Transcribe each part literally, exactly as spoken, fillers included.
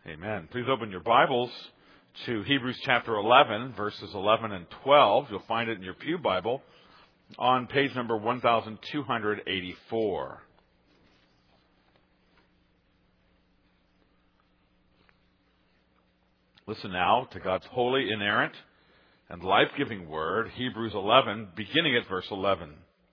Amen. Please open your Bibles to Hebrews chapter eleven, verses eleven and twelve. You'll find it in your pew Bible on page number one thousand two hundred eighty-four. Listen now to God's holy, inerrant, and life-giving word, Hebrews eleven, beginning at verse eleven.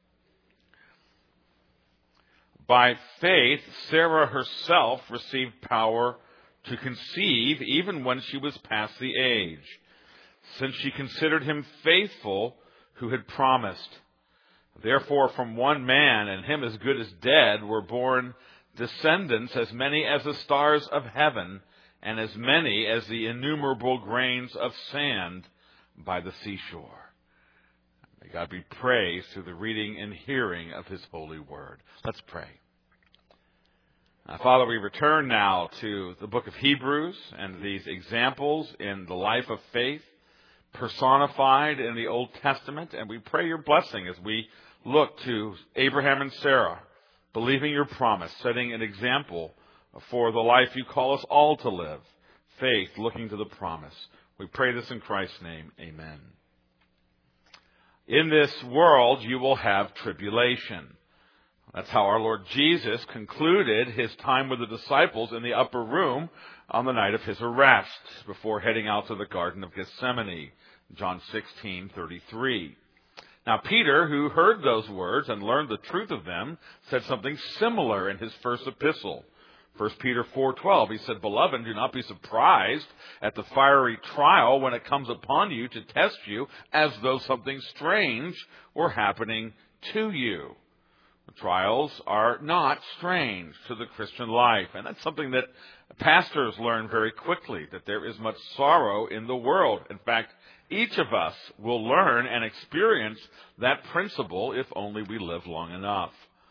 By faith, Sarah herself received power to conceive even when she was past the age, since she considered him faithful who had promised. Therefore, from one man, and him as good as dead, were born descendants as many as the stars of heaven, and as many as the innumerable grains of sand by the seashore. May God be praised through the reading and hearing of his holy word. Let's pray. Uh, Father, we return now to the book of Hebrews and these examples in the life of faith personified in the Old Testament, and we pray your blessing as we look to Abraham and Sarah, believing your promise, setting an example for the life you call us all to live, faith looking to the promise. We pray this in Christ's name. Amen. In this world you will have tribulation. That's how our Lord Jesus concluded his time with the disciples in the upper room on the night of his arrest before heading out to the Garden of Gethsemane, John sixteen thirty-three. Now, Peter, who heard those words and learned the truth of them, said something similar in his first epistle. First Peter four twelve, he said, "Beloved, do not be surprised at the fiery trial when it comes upon you to test you as though something strange were happening to you." Trials are not strange to the Christian life, and that's something that pastors learn very quickly, that there is much sorrow in the world. In fact, each of us will learn and experience that principle if only we live long enough.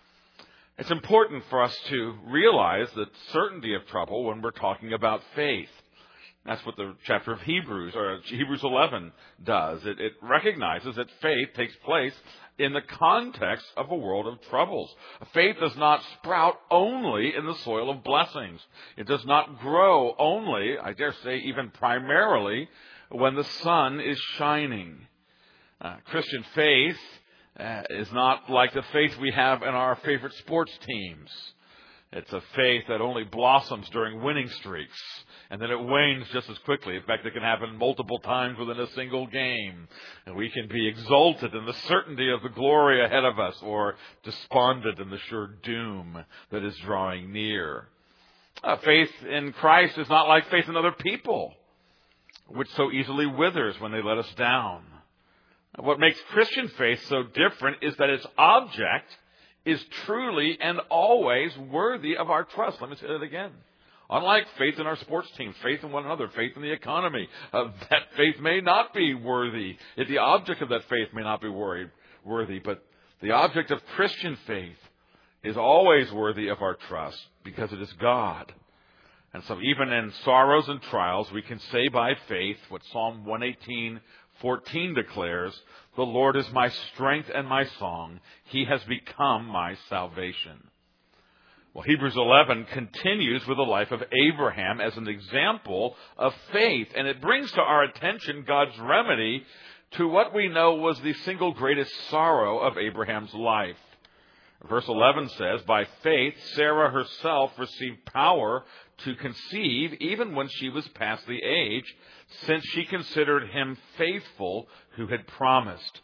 It's important for us to realize the certainty of trouble when we're talking about faith. That's what the chapter of Hebrews, or Hebrews eleven, does. It, it recognizes that faith takes place in the context of a world of troubles. Faith does not sprout only in the soil of blessings. It does not grow only, I dare say even primarily, when the sun is shining. Uh, Christian faith uh, is not like the faith we have in our favorite sports teams. It's a faith that only blossoms during winning streaks, and then it wanes just as quickly. In fact, it can happen multiple times within a single game. And we can be exalted in the certainty of the glory ahead of us, or despondent in the sure doom that is drawing near. Uh, faith in Christ is not like faith in other people, which so easily withers when they let us down. What makes Christian faith so different is that its object is truly and always worthy of our trust. Let me say that again. Unlike faith in our sports teams, faith in one another, faith in the economy, uh, that faith may not be worthy. The object of that faith may not be worried, worthy, but the object of Christian faith is always worthy of our trust because it is God. And so even in sorrows and trials, we can say by faith what Psalm one eighteen fourteen declares, "The Lord is my strength and my song. He has become my salvation." Well, Hebrews eleven continues with the life of Abraham as an example of faith, and it brings to our attention God's remedy to what we know was the single greatest sorrow of Abraham's life. Verse eleven says, "By faith, Sarah herself received power to conceive even when she was past the age, since she considered him faithful who had promised."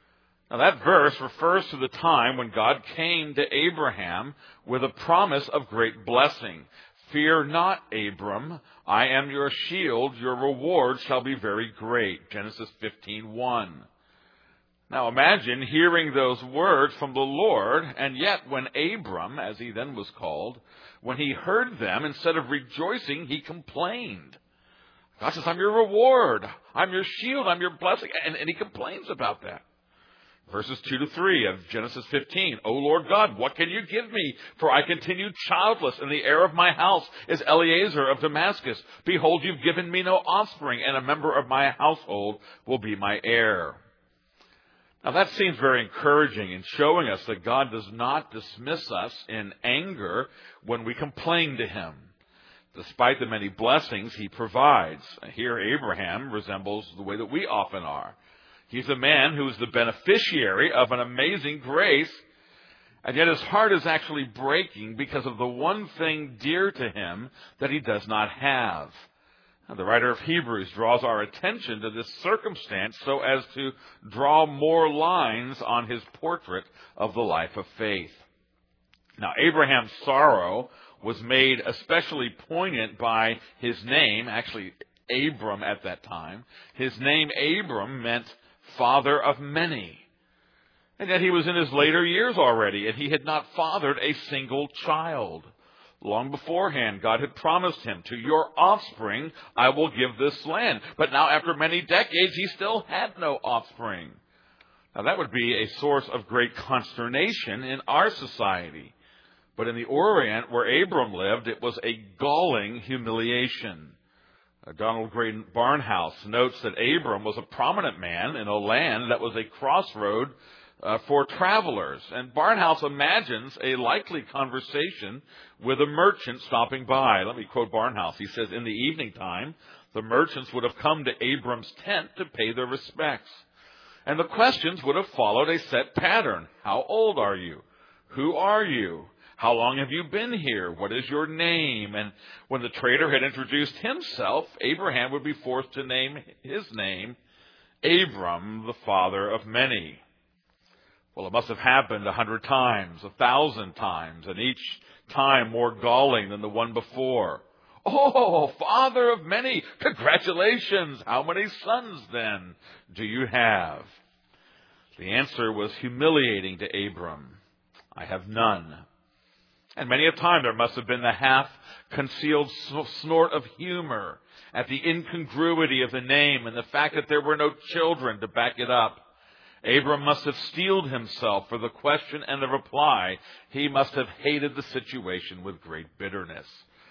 Now that verse refers to the time when God came to Abraham with a promise of great blessing. "Fear not, Abram, I am your shield, your reward shall be very great." Genesis fifteen one. Now imagine hearing those words from the Lord, and yet when Abram, as he then was called, when he heard them, instead of rejoicing, he complained. God says, "I'm your reward, I'm your shield, I'm your blessing," and, and he complains about that. Verses two to three of Genesis fifteen, "O Lord God, what can you give me? For I continue childless, and the heir of my house is Eliezer of Damascus. Behold, you've given me no offspring, and a member of my household will be my heir." Now that seems very encouraging in showing us that God does not dismiss us in anger when we complain to him. despite the many blessings he provides. Here, Abraham resembles the way that we often are. He's a man who is the beneficiary of an amazing grace, and yet his heart is actually breaking because of the one thing dear to him that he does not have. The writer of Hebrews draws our attention to this circumstance so as to draw more lines on his portrait of the life of faith. Now, Abraham's sorrow was made especially poignant by his name, actually Abram at that time. His name, Abram, meant father of many. And yet he was in his later years already, and he had not fathered a single child. Long beforehand, God had promised him, to your offspring I will give this land. But now, after many decades, he still had no offspring. Now, that would be a source of great consternation in our society. But in the Orient, where Abram lived, it was a galling humiliation. Uh, Donald Gray Barnhouse notes that Abram was a prominent man in a land that was a crossroad uh, for travelers. And Barnhouse imagines a likely conversation with a merchant stopping by. Let me quote Barnhouse. He says, in the evening time, the merchants would have come to Abram's tent to pay their respects. And the questions would have followed a set pattern. How old are you? Who are you? How long have you been here? What is your name? And when the trader had introduced himself, Abraham would be forced to name his name, Abram, the father of many. Well, it must have happened a hundred times, a thousand times, and each time more galling than the one before. Oh, father of many, congratulations. How many sons, then, do you have? The answer was humiliating to Abram. I have none. And many a time there must have been the half-concealed snort of humor at the incongruity of the name and the fact that there were no children to back it up. Abram must have steeled himself for the question and the reply. He must have hated the situation with great bitterness.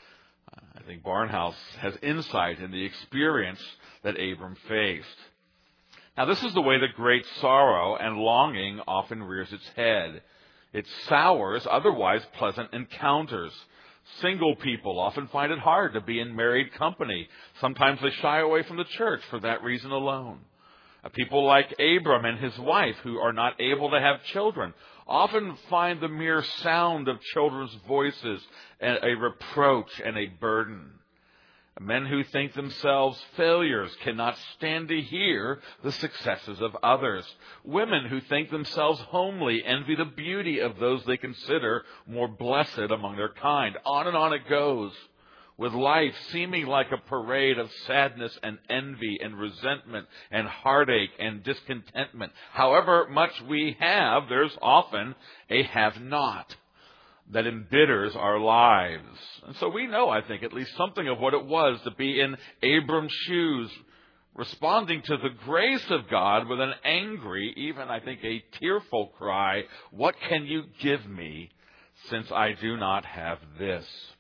I think Barnhouse has insight in the experience that Abram faced. Now, this is the way that great sorrow and longing often rears its head. It sours otherwise pleasant encounters. Single people often find it hard to be in married company. Sometimes they shy away from the church for that reason alone. People like Abram and his wife, who are not able to have children, often find the mere sound of children's voices a reproach and a burden. Men who think themselves failures cannot stand to hear the successes of others. Women who think themselves homely envy the beauty of those they consider more blessed among their kind. On and on it goes, with life seeming like a parade of sadness and envy and resentment and heartache and discontentment. However much we have, there's often a have-not that embitters our lives. And so we know, I think, at least something of what it was to be in Abram's shoes, responding to the grace of God with an angry, even I think a tearful cry, what can you give me since I do not have this?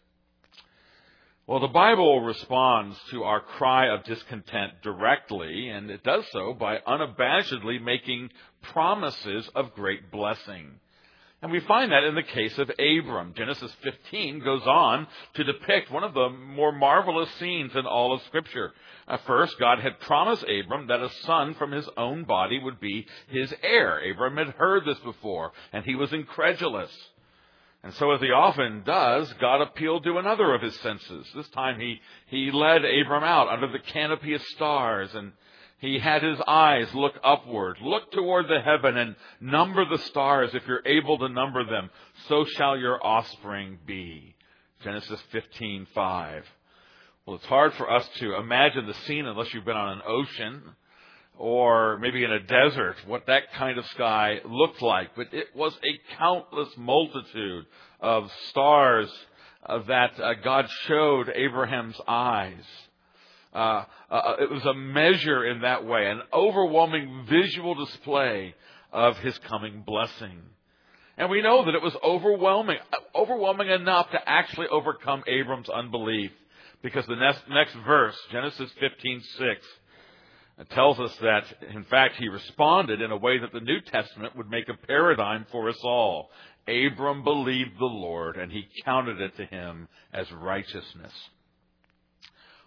Well, the Bible responds to our cry of discontent directly, and it does so by unabashedly making promises of great blessing. And we find that in the case of Abram. Genesis fifteen goes on to depict one of the more marvelous scenes in all of Scripture. Uh, first, God had promised Abram that a son from his own body would be his heir. Abram had heard this before, and he was incredulous. And so, as he often does, God appealed to another of his senses. This time he, he led Abram out under the canopy of stars, and he had his eyes look upward, look toward the heaven, and number the stars if you're able to number them. So shall your offspring be. Genesis fifteen five. Well, it's hard for us to imagine the scene unless you've been on an ocean or maybe in a desert, what that kind of sky looked like. But it was a countless multitude of stars uh, that uh, God showed Abraham's eyes. Uh, uh, it was a measure in that way, an overwhelming visual display of his coming blessing. And we know that it was overwhelming, overwhelming enough to actually overcome Abram's unbelief. Because the next, next verse, Genesis fifteen six, tells us that, in fact, he responded in a way that the New Testament would make a paradigm for us all. Abram believed the Lord, and he counted it to him as righteousness.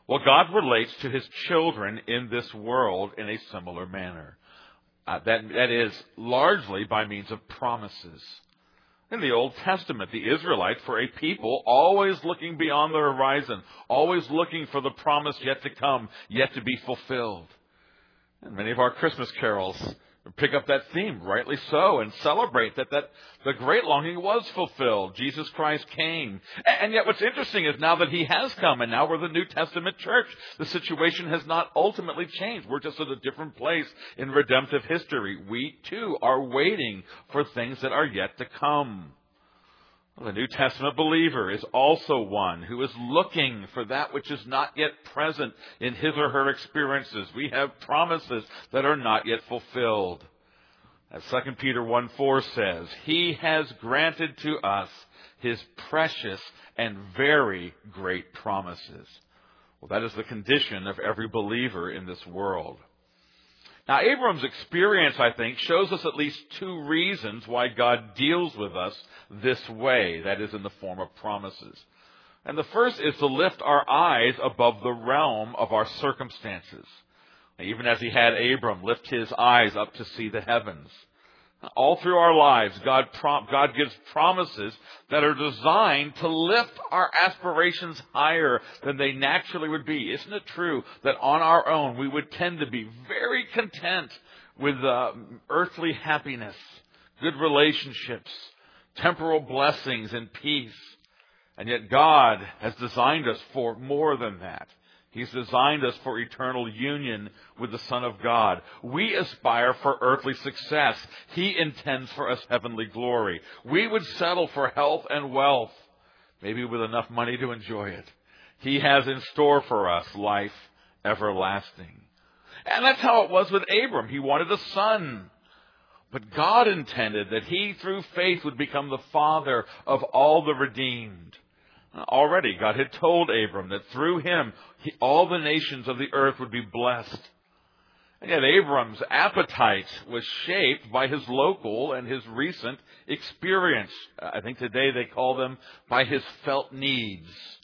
Well, God relates to his children in this world in a similar manner. Uh, that, that is, largely by means of promises. In the Old Testament, the Israelites were a people always looking beyond the horizon, always looking for the promise yet to come, yet to be fulfilled. And many of our Christmas carols pick up that theme, rightly so, and celebrate that, that the great longing was fulfilled. Jesus Christ came. And yet what's interesting is now that he has come, and now we're the New Testament church, the situation has not ultimately changed. We're just at a different place in redemptive history. We, too, are waiting for things that are yet to come. The New Testament believer is also one who is looking for that which is not yet present in his or her experiences. We have promises that are not yet fulfilled. As Second Peter one four says, he has granted to us his precious and very great promises. Well, that is the condition of every believer in this world. Now, Abram's experience, I think, shows us at least two reasons why God deals with us this way, that is, in the form of promises. And the first is to lift our eyes above the realm of our circumstances. Even as he had Abram lift his eyes up to see the heavens. All through our lives, God, prom- God gives promises that are designed to lift our aspirations higher than they naturally would be. Isn't it true that on our own we would tend to be very content with uh, earthly happiness, good relationships, temporal blessings, and peace? And yet God has designed us for more than that. He's designed us for eternal union with the Son of God. We aspire for earthly success. He intends for us heavenly glory. We would settle for health and wealth, maybe with enough money to enjoy it. He has in store for us life everlasting. And that's how it was with Abram. He wanted a son. But God intended that he, through faith, would become the father of all the redeemed. Already, God had told Abram that through him, he, all the nations of the earth would be blessed. And yet Abram's appetite was shaped by his local and his recent experience. I think today they call them by his felt needs.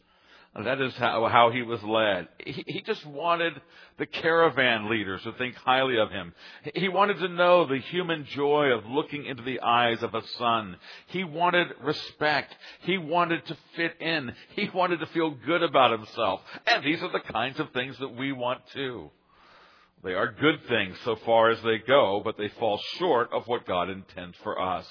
That is how, how he was led. He, he just wanted the caravan leaders to think highly of him. He wanted to know the human joy of looking into the eyes of a son. He wanted respect. He wanted to fit in. He wanted to feel good about himself. And these are the kinds of things that we want too. They are good things so far as they go, but they fall short of what God intends for us.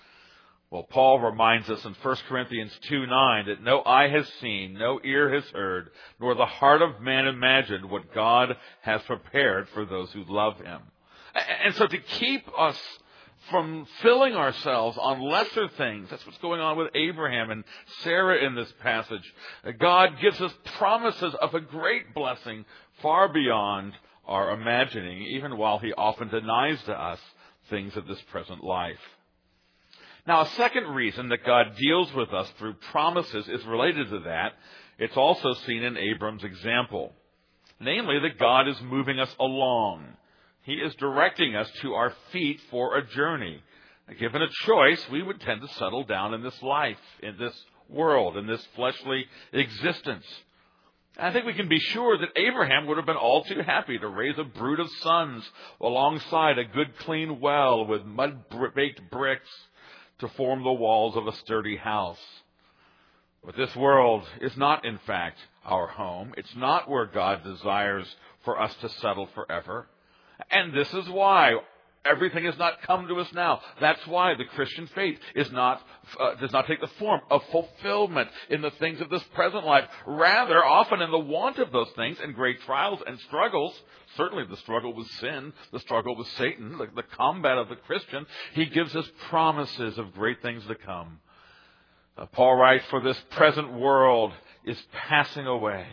Well, Paul reminds us in First Corinthians two nine that no eye has seen, no ear has heard, nor the heart of man imagined what God has prepared for those who love him. And so to keep us from filling ourselves on lesser things, that's what's going on with Abraham and Sarah in this passage. God gives us promises of a great blessing far beyond our imagining, even while he often denies to us things of this present life. Now, a second reason that God deals with us through promises is related to that. It's also seen in Abram's example. Namely, that God is moving us along. He is directing us to our feet for a journey. Given a choice, we would tend to settle down in this life, in this world, in this fleshly existence. I think we can be sure that Abraham would have been all too happy to raise a brood of sons alongside a good, clean well with mud-baked bricks to form the walls of a sturdy house. But this world is not, in fact, our home. It's not where God desires for us to settle forever. And this is why everything has not come to us now. That's why the Christian faith is not uh, does not take the form of fulfillment in the things of this present life. Rather, often in the want of those things and great trials and struggles, certainly the struggle with sin, the struggle with Satan, the, the combat of the Christian, he gives us promises of great things to come. Uh, Paul writes, for this present world is passing away.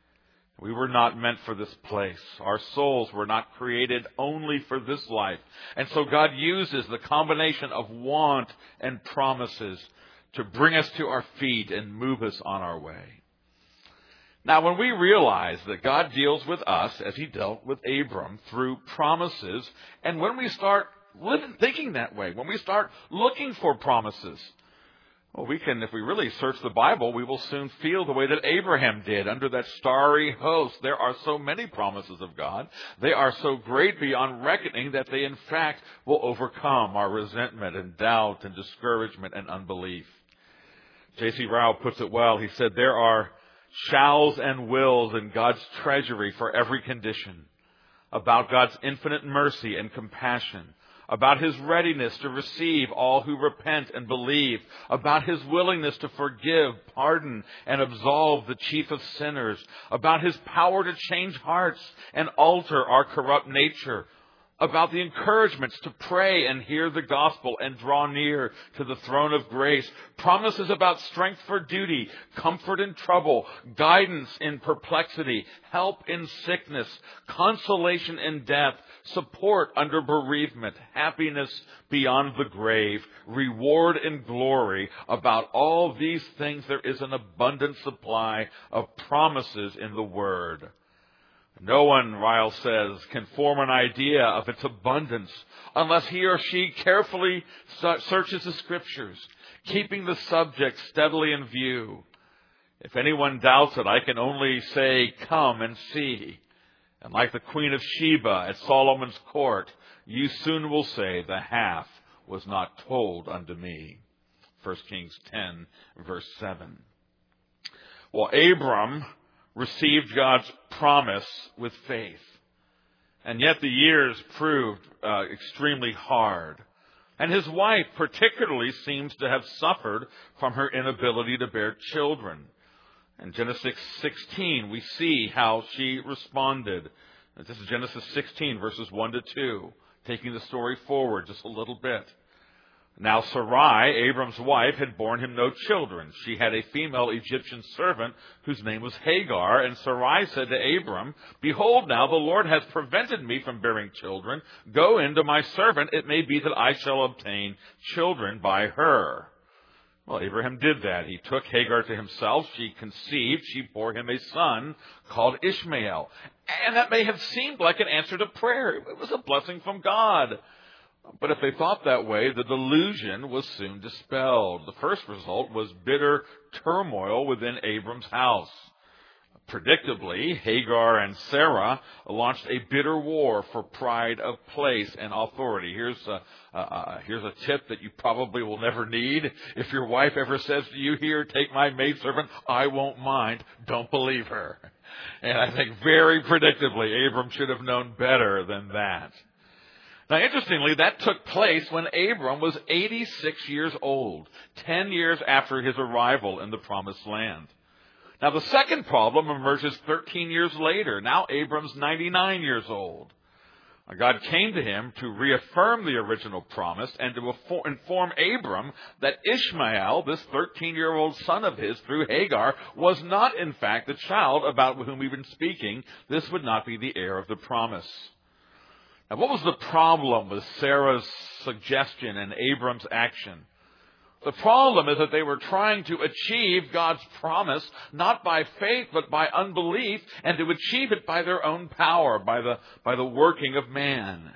We were not meant for this place. Our souls were not created only for this life. And so God uses the combination of want and promises to bring us to our feet and move us on our way. Now, when we realize that God deals with us as he dealt with Abram through promises, and when we start living, thinking that way, when we start looking for promises, Well, we can, if we really search the Bible, we will soon feel the way that Abraham did under that starry host. There are so many promises of God. They are so great beyond reckoning that they, in fact, will overcome our resentment and doubt and discouragement and unbelief. J C Ryle puts it well. He said, there are shalls and wills in God's treasury for every condition, about God's infinite mercy and compassion, about His readiness to receive all who repent and believe, about His willingness to forgive, pardon, and absolve the chief of sinners, about His power to change hearts and alter our corrupt nature, about the encouragements to pray and hear the gospel and draw near to the throne of grace, promises about strength for duty, comfort in trouble, guidance in perplexity, help in sickness, consolation in death, support under bereavement, happiness beyond the grave, reward in glory. About all these things there is an abundant supply of promises in the Word. No one, Ryle says, can form an idea of its abundance unless he or she carefully searches the Scriptures, keeping the subject steadily in view. If anyone doubts it, I can only say, come and see. And like the Queen of Sheba at Solomon's court, you soon will say, the half was not told unto me. First Kings ten, verse seven. Well, Abram received God's promise with faith. And yet the years proved uh, extremely hard. And his wife particularly seems to have suffered from her inability to bear children. In Genesis sixteen, we see how she responded. This is Genesis sixteen, verses one to two, taking the story forward just a little bit. Now Sarai, Abram's wife, had borne him no children. She had a female Egyptian servant whose name was Hagar, and Sarai said to Abram, behold, now the Lord has prevented me from bearing children. Go in to my servant. It may be that I shall obtain children by her. Well, Abraham did that. He took Hagar to himself. She conceived. She bore him a son called Ishmael. And that may have seemed like an answer to prayer. It was a blessing from God. But if they thought that way, the delusion was soon dispelled. The first result was bitter turmoil within Abram's house. Predictably, Hagar and Sarah launched a bitter war for pride of place and authority. Here's a, uh, here's a tip that you probably will never need. If your wife ever says to you, here, take my maidservant, I won't mind, don't believe her. And I think very predictably, Abram should have known better than that. Now, interestingly, that took place when Abram was eighty-six years old, ten years after his arrival in the Promised Land. Now, the second problem emerges thirteen years later. Now, Abram's ninety-nine years old. God came to him to reaffirm the original promise and to inform Abram that Ishmael, this thirteen-year-old son of his through Hagar, was not, in fact, the child about whom we've been speaking. This would not be the heir of the promise. Now, what was the problem with Sarah's suggestion and Abram's action? The problem is that they were trying to achieve God's promise not by faith but by unbelief, and to achieve it by their own power, by the, by the working of man.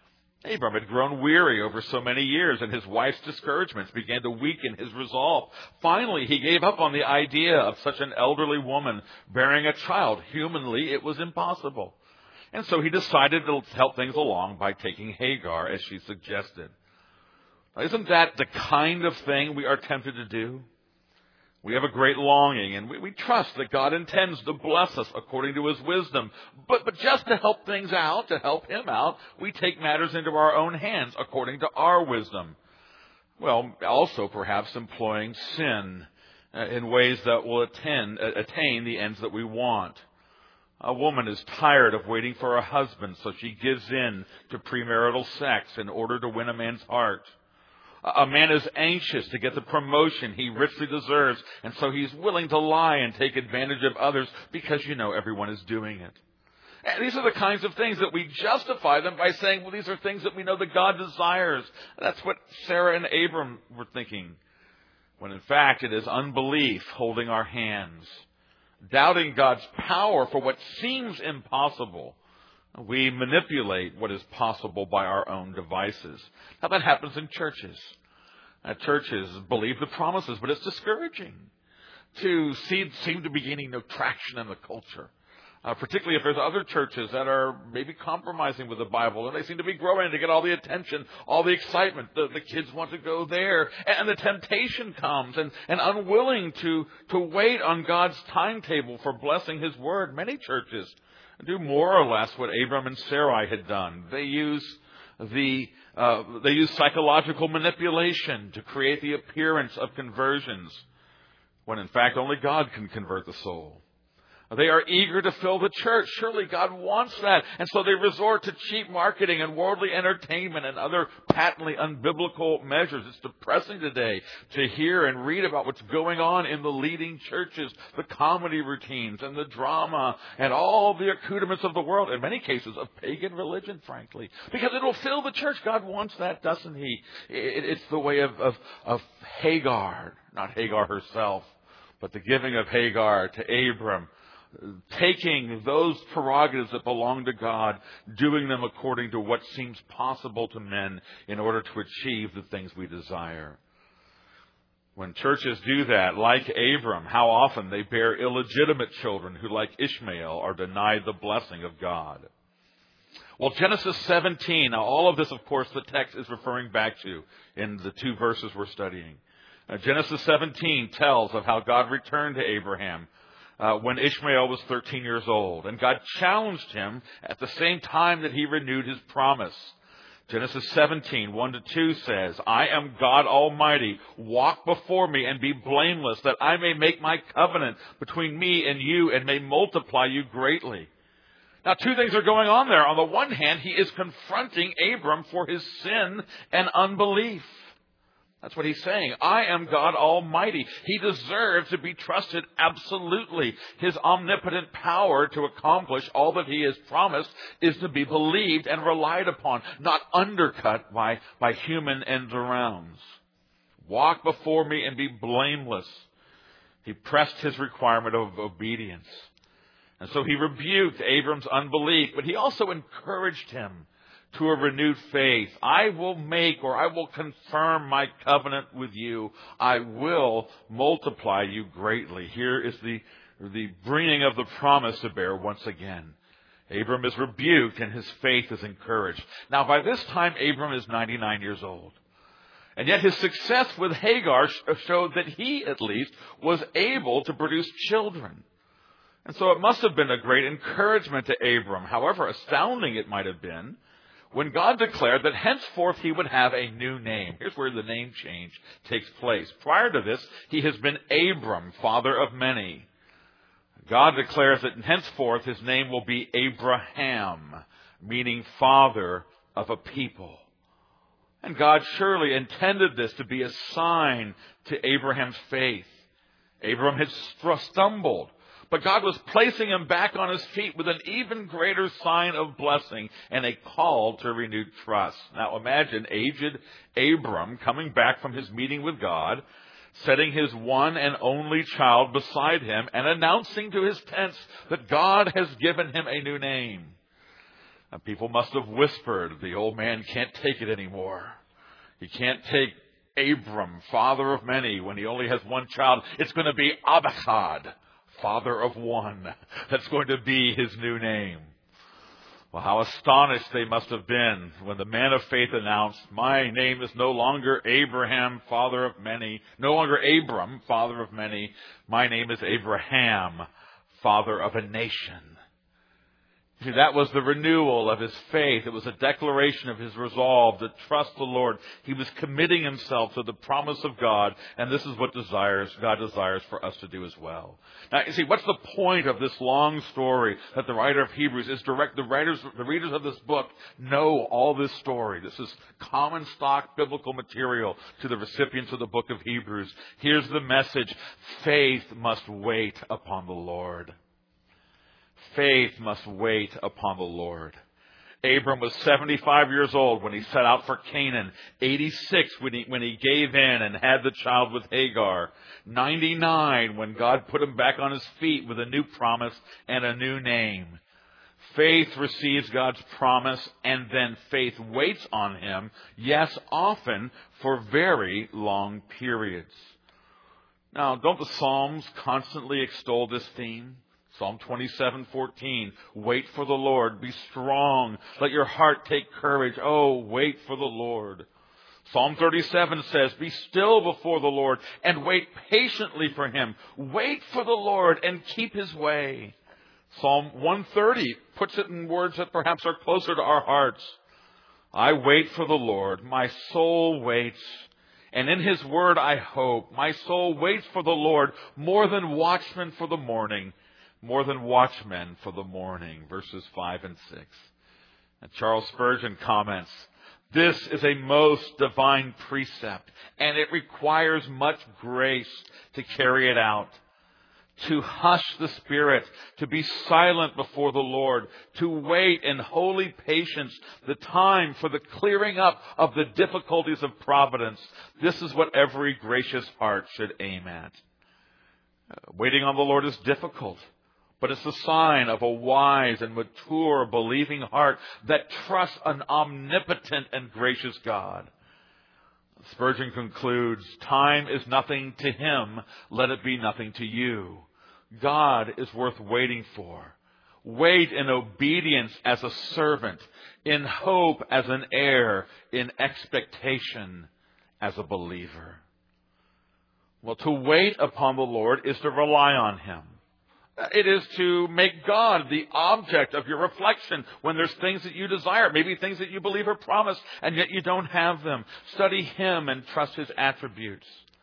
Abram had grown weary over so many years, and his wife's discouragements began to weaken his resolve. Finally, he gave up on the idea of such an elderly woman bearing a child. Humanly, it was impossible. And so he decided to help things along by taking Hagar, as she suggested. Now, isn't that the kind of thing we are tempted to do? We have a great longing, and we, we trust that God intends to bless us according to His wisdom. But, but just to help things out, to help Him out, we take matters into our own hands according to our wisdom. Well, also perhaps employing sin uh, in ways that will attend, uh, attain the ends that we want. A woman is tired of waiting for a husband, so she gives in to premarital sex in order to win a man's heart. A man is anxious to get the promotion he richly deserves, and so he's willing to lie and take advantage of others because, you know, everyone is doing it. And these are the kinds of things that we justify them by saying, well, these are things that we know that God desires. That's what Sarah and Abram were thinking, when in fact it is unbelief holding our hands. Doubting God's power for what seems impossible, we manipulate what is possible by our own devices. Now, that happens in churches. Uh, churches believe the promises, but it's discouraging to see seem to be gaining no traction in the culture. Uh, particularly if there's other churches that are maybe compromising with the Bible, and they seem to be growing to get all the attention, all the excitement. The, the kids want to go there, and the temptation comes, and, and unwilling to, to wait on God's timetable for blessing His Word. Many churches do more or less what Abram and Sarai had done. They use the uh, they use psychological manipulation to create the appearance of conversions, when in fact only God can convert the soul. They are eager to fill the church. Surely God wants that. And so they resort to cheap marketing and worldly entertainment and other patently unbiblical measures. It's depressing today to hear and read about what's going on in the leading churches, the comedy routines and the drama and all the accoutrements of the world, in many cases of pagan religion, frankly. Because it'll fill the church. God wants that, doesn't He? It's the way of, of, of Hagar, not Hagar herself, but the giving of Hagar to Abram. Taking those prerogatives that belong to God, doing them according to what seems possible to men in order to achieve the things we desire. When churches do that, like Abram, how often they bear illegitimate children who, like Ishmael, are denied the blessing of God. Well, Genesis seventeen, now all of this, of course, the text is referring back to in the two verses we're studying. Now, Genesis seventeen tells of how God returned to Abraham Uh, when Ishmael was thirteen years old. And God challenged him at the same time that He renewed His promise. Genesis seventeen, one to two says, I am God Almighty. Walk before me and be blameless, that I may make my covenant between me and you and may multiply you greatly. Now, two things are going on there. On the one hand, He is confronting Abram for his sin and unbelief. That's what He's saying. I am God Almighty. He deserves to be trusted absolutely. His omnipotent power to accomplish all that He has promised is to be believed and relied upon, not undercut by, by human end-arounds. Walk before me and be blameless. He pressed His requirement of obedience. And so He rebuked Abram's unbelief, but He also encouraged him to a renewed faith. I will make or I will confirm my covenant with you. I will multiply you greatly. Here is the, the bringing of the promise to bear once again. Abram is rebuked and his faith is encouraged. Now, by this time, Abram is ninety-nine years old. And yet his success with Hagar showed that he, at least, was able to produce children. And so it must have been a great encouragement to Abram, however astounding it might have been, when God declared that henceforth he would have a new name. Here's where the name change takes place. Prior to this, he has been Abram, father of many. God declares that henceforth his name will be Abraham, meaning father of a people. And God surely intended this to be a sign to Abraham's faith. Abram had stumbled, but God was placing him back on his feet with an even greater sign of blessing and a call to renewed trust. Now imagine aged Abram coming back from his meeting with God, setting his one and only child beside him and announcing to his tents that God has given him a new name. And people must have whispered, the old man can't take it anymore. He can't take Abram, father of many, when he only has one child. It's going to be Abachad, father of one. That's going to be his new name. Well, how astonished they must have been when the man of faith announced, my name is no longer Abraham, father of many, no longer Abram, father of many. My name is Abraham, father of a nation. See, that was the renewal of his faith. It was a declaration of his resolve to trust the Lord. He was committing himself to the promise of God, and this is what desires God desires for us to do as well. Now, you see, what's the point of this long story that the writer of Hebrews is direct? The writers, the readers of this book know all this story. This is common stock biblical material to the recipients of the book of Hebrews. Here's the message: faith must wait upon the Lord. Faith must wait upon the Lord. Abram was seventy-five years old when he set out for Canaan, eighty-six when he, when he gave in and had the child with Hagar, ninety-nine when God put him back on his feet with a new promise and a new name. Faith receives God's promise, and then faith waits on Him, yes, often for very long periods. Now, don't the Psalms constantly extol this theme? Psalm twenty-seven fourteen, wait for the Lord, be strong, let your heart take courage. Oh, wait for the Lord. Psalm thirty-seven says, be still before the Lord and wait patiently for Him. Wait for the Lord and keep His way. Psalm one thirty puts it in words that perhaps are closer to our hearts. I wait for the Lord, my soul waits, and in His word I hope. My soul waits for the Lord more than watchmen for the morning. More than watchmen for the morning, verses five and six. And Charles Spurgeon comments, this is a most divine precept, and it requires much grace to carry it out. To hush the spirit, to be silent before the Lord, to wait in holy patience the time for the clearing up of the difficulties of providence. This is what every gracious heart should aim at. Waiting on the Lord is difficult. But it's the sign of a wise and mature, believing heart that trusts an omnipotent and gracious God. Spurgeon concludes, time is nothing to Him, let it be nothing to you. God is worth waiting for. Wait in obedience as a servant, in hope as an heir, in expectation as a believer. Well, to wait upon the Lord is to rely on Him. It is to make God the object of your reflection when there's things that you desire, maybe things that you believe are promised, and yet you don't have them. Study Him and trust His attributes.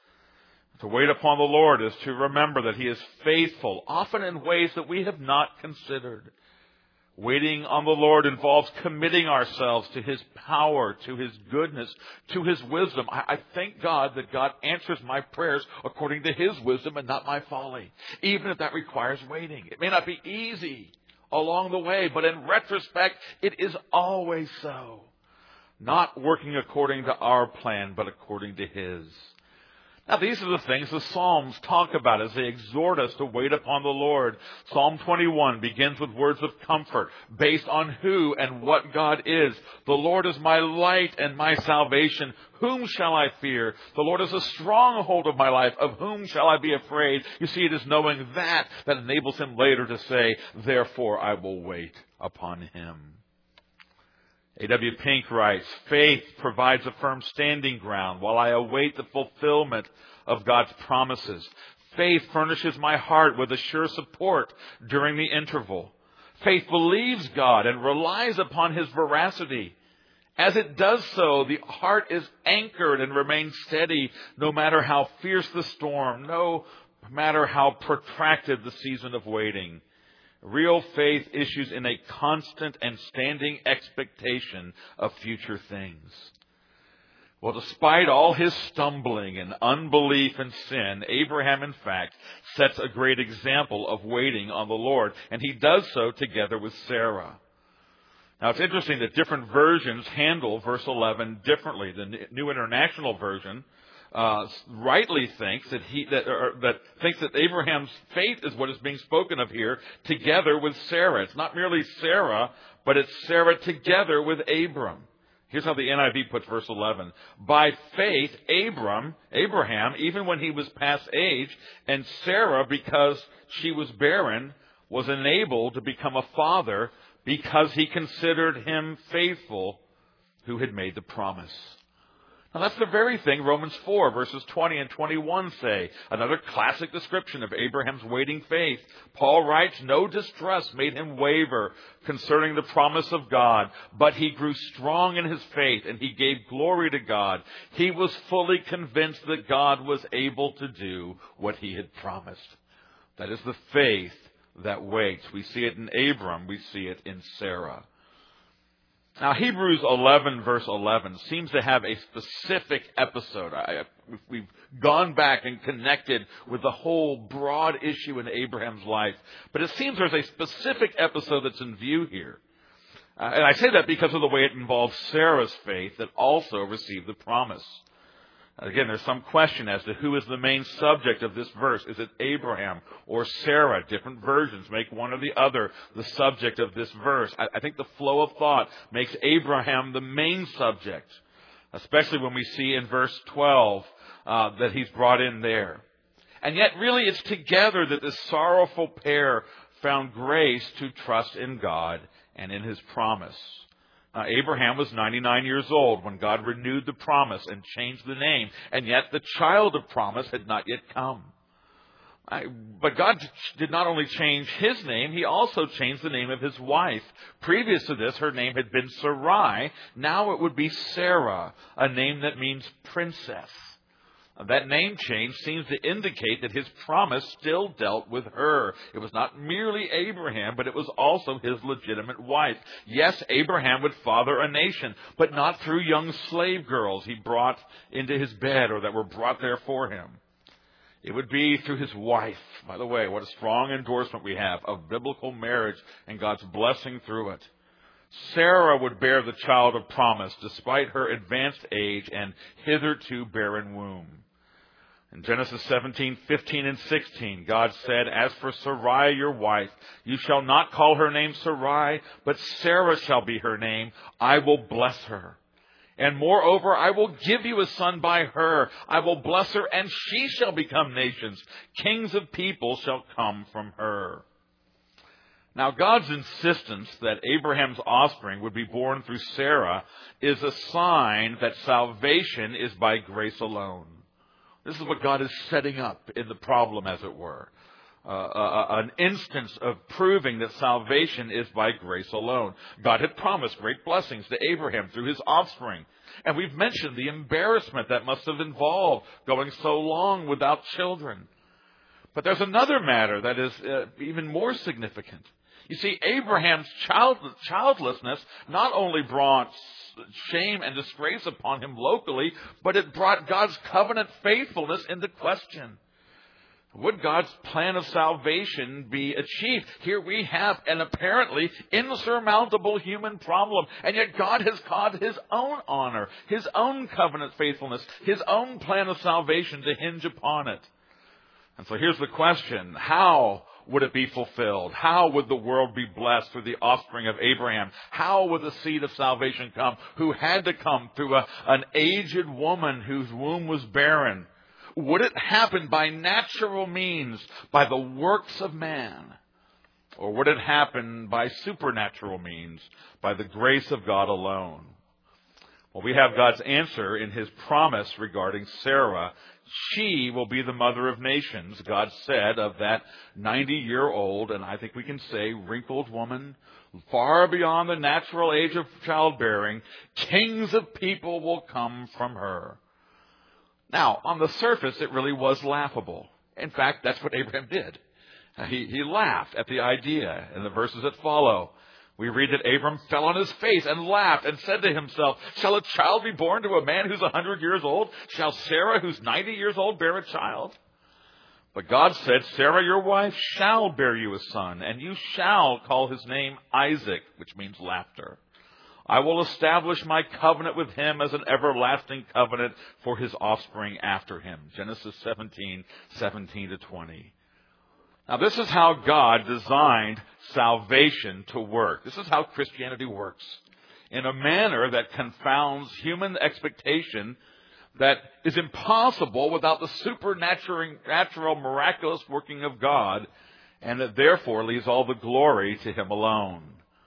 To wait upon the Lord is to remember that He is faithful, often in ways that we have not considered. Waiting on the Lord involves committing ourselves to His power, to His goodness, to His wisdom. I, I thank God that God answers my prayers according to His wisdom and not my folly, even if that requires waiting. It may not be easy along the way, but in retrospect, it is always so. Not working according to our plan, but according to His. Now, these are the things the Psalms talk about as they exhort us to wait upon the Lord. Psalm twenty-one begins with words of comfort based on who and what God is. The Lord is my light and my salvation. Whom shall I fear? The Lord is a stronghold of my life. Of whom shall I be afraid? You see, it is knowing that that enables him later to say, therefore I will wait upon Him. A W Pink writes, faith provides a firm standing ground while I await the fulfillment of God's promises. Faith furnishes my heart with a sure support during the interval. Faith believes God and relies upon His veracity. As it does so, the heart is anchored and remains steady no matter how fierce the storm, no matter how protracted the season of waiting. Real faith issues in a constant and standing expectation of future things. Well, despite all his stumbling and unbelief and sin, Abraham, in fact, sets a great example of waiting on the Lord, and he does so together with Sarah. Now, it's interesting that different versions handle verse eleven differently. The New International Version Uh, rightly thinks that he that or, that thinks that Abraham's faith is what is being spoken of here, together with Sarah. It's not merely Sarah, but it's Sarah together with Abram. Here's how the N I V puts verse eleven: by faith, Abram, Abraham, even when he was past age, and Sarah, because she was barren, was enabled to become a father because he considered him faithful who had made the promise. Now, that's the very thing Romans four, verses twenty and twenty-one say. Another classic description of Abraham's waiting faith. Paul writes, no distrust made him waver concerning the promise of God, but he grew strong in his faith and he gave glory to God. He was fully convinced that God was able to do what He had promised. That is the faith that waits. We see it in Abram. We see it in Sarah. Now, Hebrews eleven, verse eleven, seems to have a specific episode. I, we've gone back and connected with the whole broad issue in Abraham's life. But it seems there's a specific episode that's in view here. Uh, and I say that because of the way it involves Sarah's faith that also received the promise. Again, there's some question as to who is the main subject of this verse. Is it Abraham or Sarah? Different versions make one or the other the subject of this verse. I, I think the flow of thought makes Abraham the main subject, especially when we see in verse twelve uh, that he's brought in there. And yet, really, it's together that this sorrowful pair found grace to trust in God and in His promise. Uh, Abraham was ninety-nine years old when God renewed the promise and changed the name, and yet the child of promise had not yet come. I, but God did not only change his name, He also changed the name of his wife. Previous to this, her name had been Sarai. Now it would be Sarah, a name that means princess. That name change seems to indicate that His promise still dealt with her. It was not merely Abraham, but it was also his legitimate wife. Yes, Abraham would father a nation, but not through young slave girls he brought into his bed or that were brought there for him. It would be through his wife. By the way, what a strong endorsement we have of biblical marriage and God's blessing through it. Sarah would bear the child of promise despite her advanced age and hitherto barren womb. In Genesis seventeen, fifteen, and sixteen, God said, "As for Sarai, your wife, you shall not call her name Sarai, but Sarah shall be her name. I will bless her. And moreover, I will give you a son by her. I will bless her, and she shall become nations. Kings of people shall come from her." Now, God's insistence that Abraham's offspring would be born through Sarah is a sign that salvation is by grace alone. This is what God is setting up in the problem, as it were. Uh, uh, an instance of proving that salvation is by grace alone. God had promised great blessings to Abraham through his offspring. And we've mentioned the embarrassment that must have involved going so long without children. But there's another matter that is uh, even more significant. You see, Abraham's child, childlessness not only brought shame and disgrace upon him locally, but it brought God's covenant faithfulness into question. Would God's plan of salvation be achieved? Here we have an apparently insurmountable human problem, and yet God has caused His own honor, His own covenant faithfulness, His own plan of salvation to hinge upon it. And so here's the question: how would it be fulfilled? How would the world be blessed through the offspring of Abraham? How would the seed of salvation come, who had to come through a, an aged woman whose womb was barren? Would it happen by natural means, by the works of man? Or would it happen by supernatural means, by the grace of God alone? Well, we have God's answer in His promise regarding Sarah. She will be the mother of nations, God said of that ninety-year-old, and I think we can say wrinkled woman, far beyond the natural age of childbearing. Kings of people will come from her. Now, on the surface, it really was laughable. In fact, that's what Abraham did. He, he laughed at the idea in the verses that follow. We read that Abram fell on his face and laughed and said to himself, "Shall a child be born to a man who's a hundred years old? Shall Sarah, who's ninety years old, bear a child?" But God said, "Sarah, your wife, shall bear you a son, and you shall call his name Isaac," which means laughter. "I will establish my covenant with him as an everlasting covenant for his offspring after him." Genesis seventeen, seventeen to twenty. Now, this is how God designed salvation to work. This is how Christianity works. In a manner that confounds human expectation, that is impossible without the supernatural, natural, miraculous working of God, and that therefore leaves all the glory to Him alone.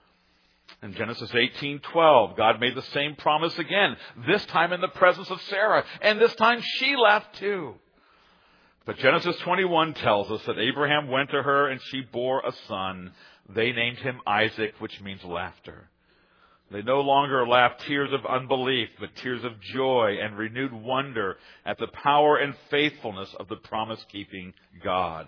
In Genesis eighteen twelve, God made the same promise again, this time in the presence of Sarah, and this time she laughed too. But Genesis twenty-one tells us that Abraham went to her and she bore a son. They named him Isaac, which means laughter. They no longer laughed tears of unbelief, but tears of joy and renewed wonder at the power and faithfulness of the promise-keeping God.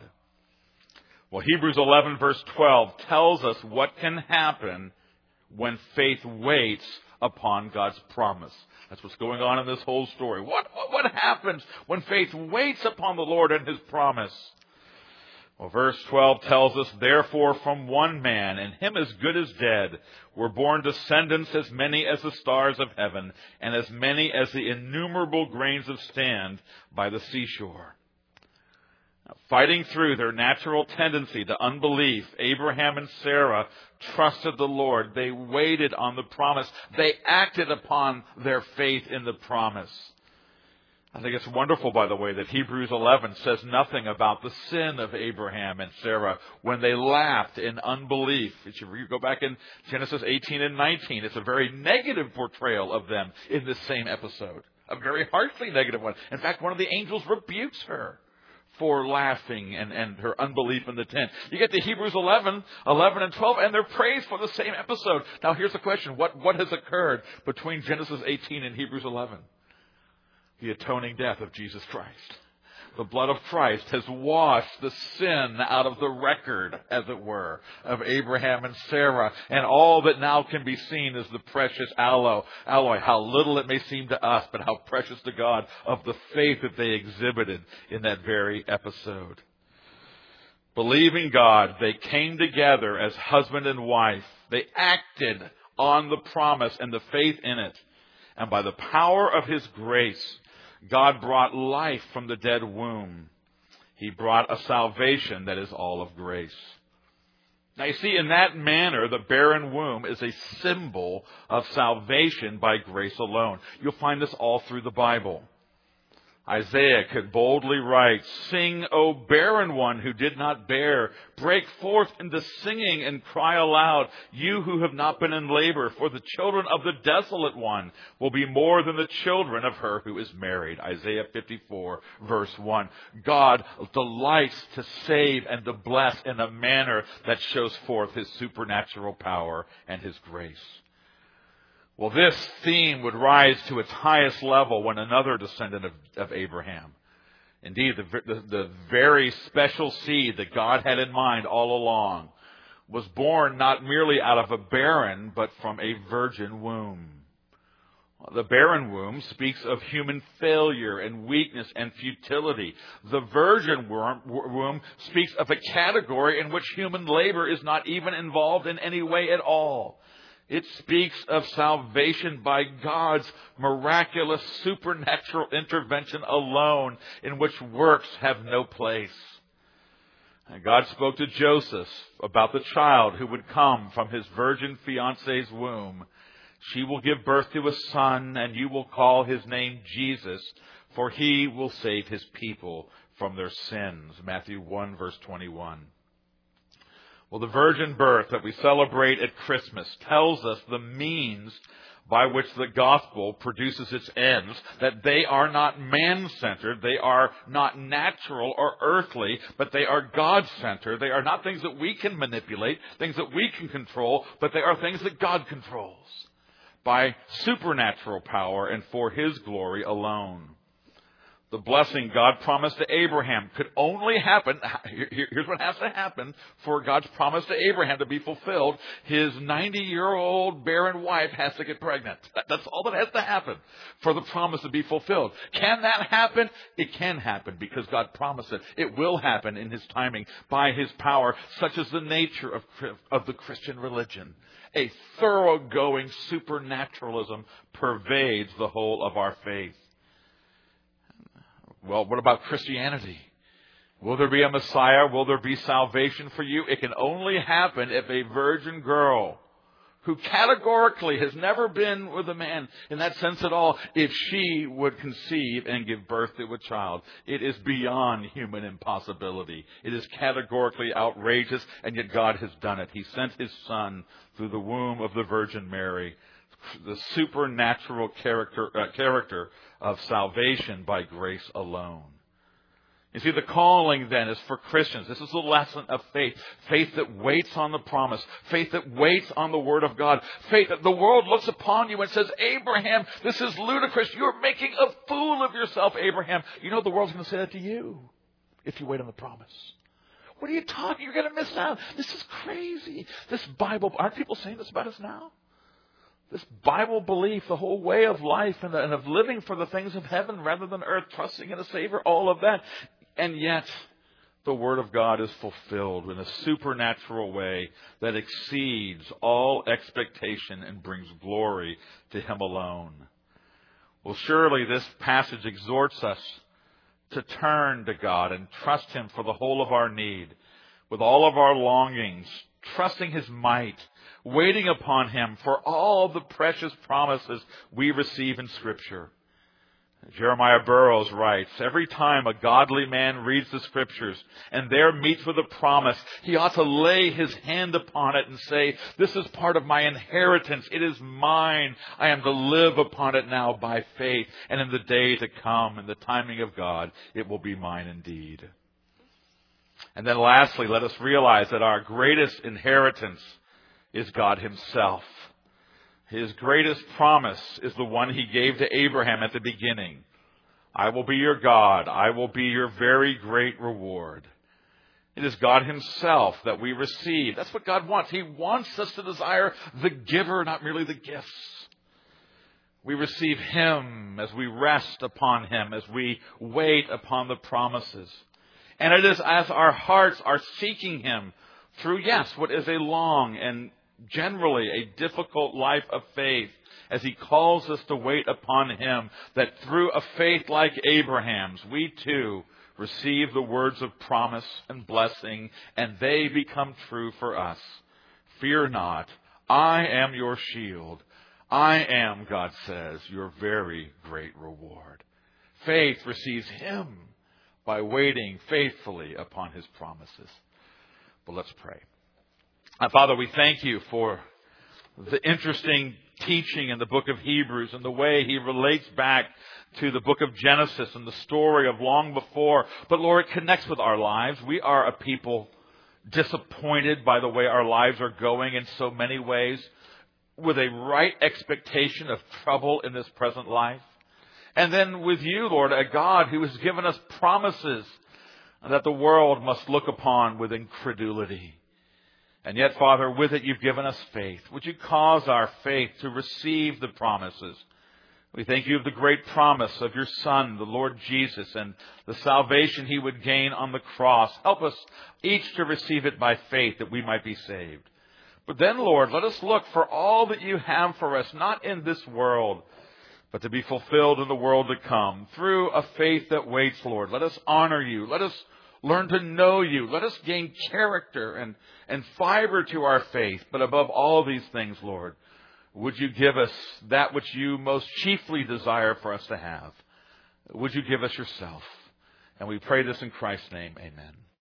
Well, Hebrews eleven verse twelve tells us what can happen when faith waits upon God's promise. That's what's going on in this whole story. What, what, what happens when faith waits upon the Lord and His promise? Well, verse twelve tells us, therefore from one man, and him as good as dead, were born descendants as many as the stars of heaven, and as many as the innumerable grains of sand by the seashore. Now, fighting through their natural tendency to unbelief, Abraham and Sarah trusted the Lord. They waited on the promise. They acted upon their faith in the promise. I think it's wonderful, by the way, that Hebrews eleven says nothing about the sin of Abraham and Sarah when they laughed in unbelief. If you go back in Genesis eighteen and nineteen, it's a very negative portrayal of them in this same episode. A very harshly negative one. In fact, one of the angels rebukes her for laughing and, and her unbelief in the tent. You get to Hebrews eleven, eleven and twelve, and they're praised for the same episode. Now here's the question. What, what has occurred between Genesis eighteen and Hebrews eleven? The atoning death of Jesus Christ. The blood of Christ has washed the sin out of the record, as it were, of Abraham and Sarah. And all that now can be seen is the precious alloy, alloy, how little it may seem to us, but how precious to God, of the faith that they exhibited in that very episode. Believing God, they came together as husband and wife. They acted on the promise and the faith in it. And by the power of His grace, God brought life from the dead womb. He brought a salvation that is all of grace. Now you see, in that manner, the barren womb is a symbol of salvation by grace alone. You'll find this all through the Bible. Isaiah could boldly write, "Sing, O barren one who did not bear. Break forth into singing and cry aloud, you who have not been in labor. For the children of the desolate one will be more than the children of her who is married." Isaiah fifty-four, verse one. God delights to save and to bless in a manner that shows forth His supernatural power and His grace. Well, this theme would rise to its highest level when another descendant of, of Abraham, indeed the, the, the very special seed that God had in mind all along, was born not merely out of a barren, but from a virgin womb. The barren womb speaks of human failure and weakness and futility. The virgin womb speaks of a category in which human labor is not even involved in any way at all. It speaks of salvation by God's miraculous supernatural intervention alone, in which works have no place. And God spoke to Joseph about the child who would come from his virgin fiance's womb. "She will give birth to a son, and you will call his name Jesus, for he will save his people from their sins." Matthew one, verse twenty-one. Well, the virgin birth that we celebrate at Christmas tells us the means by which the gospel produces its ends, that they are not man-centered, they are not natural or earthly, but they are God-centered. They are not things that we can manipulate, things that we can control, but they are things that God controls by supernatural power and for His glory alone. The blessing God promised to Abraham could only happen, here's what has to happen for God's promise to Abraham to be fulfilled. His ninety-year-old barren wife has to get pregnant. That's all that has to happen for the promise to be fulfilled. Can that happen? It can happen because God promised it. It will happen in His timing by His power, such as the nature of, of the Christian religion. A thoroughgoing supernaturalism pervades the whole of our faith. Well, what about Christianity? Will there be a Messiah? Will there be salvation for you? It can only happen if a virgin girl, who categorically has never been with a man in that sense at all, if she would conceive and give birth to a child. It is beyond human impossibility. It is categorically outrageous, and yet God has done it. He sent His Son through the womb of the Virgin Mary. The supernatural character, uh, character of salvation by grace alone. You see, the calling then is for Christians. This is the lesson of faith. Faith that waits on the promise. Faith that waits on the Word of God. Faith that the world looks upon you and says, "Abraham, this is ludicrous. You're making a fool of yourself, Abraham." You know the world's going to say that to you if you wait on the promise. What are you talking? You're going to miss out. This is crazy. This Bible, aren't people saying this about us now? This Bible belief, the whole way of life and, the, and of living for the things of heaven rather than earth, trusting in a Savior, all of that. And yet, the Word of God is fulfilled in a supernatural way that exceeds all expectation and brings glory to Him alone. Well, surely this passage exhorts us to turn to God and trust Him for the whole of our need, with all of our longings, trusting His might, waiting upon Him for all the precious promises we receive in Scripture. Jeremiah Burroughs writes, every time a godly man reads the Scriptures and there meets with a promise, he ought to lay his hand upon it and say, this is part of my inheritance. It is mine. I am to live upon it now by faith. And in the day to come, in the timing of God, it will be mine indeed. And then lastly, let us realize that our greatest inheritance is God Himself. His greatest promise is the one He gave to Abraham at the beginning. I will be your God. I will be your very great reward. It is God Himself that we receive. That's what God wants. He wants us to desire the giver, not merely the gifts. We receive Him as we rest upon Him, as we wait upon the promises. And it is as our hearts are seeking Him through, yes, what is a long and generally a difficult life of faith, as He calls us to wait upon Him, that through a faith like Abraham's, we too receive the words of promise and blessing, and they become true for us. Fear not, I am your shield. I am, God says, your very great reward. Faith receives Him by waiting faithfully upon His promises. But let's pray. Uh, Father, we thank You for the interesting teaching in the book of Hebrews and the way he relates back to the book of Genesis and the story of long before. But Lord, it connects with our lives. We are a people disappointed by the way our lives are going in so many ways, with a right expectation of trouble in this present life. And then with You, Lord, a God who has given us promises that the world must look upon with incredulity. And yet, Father, with it You've given us faith. Would You cause our faith to receive the promises? We thank You of the great promise of Your Son, the Lord Jesus, and the salvation He would gain on the cross. Help us each to receive it by faith that we might be saved. But then, Lord, let us look for all that You have for us, not in this world, but to be fulfilled in the world to come. Through a faith that waits, Lord, let us honor You. Let us learn to know You. Let us gain character and, and fiber to our faith. But above all these things, Lord, would You give us that which You most chiefly desire for us to have? Would You give us Yourself? And we pray this in Christ's name. Amen.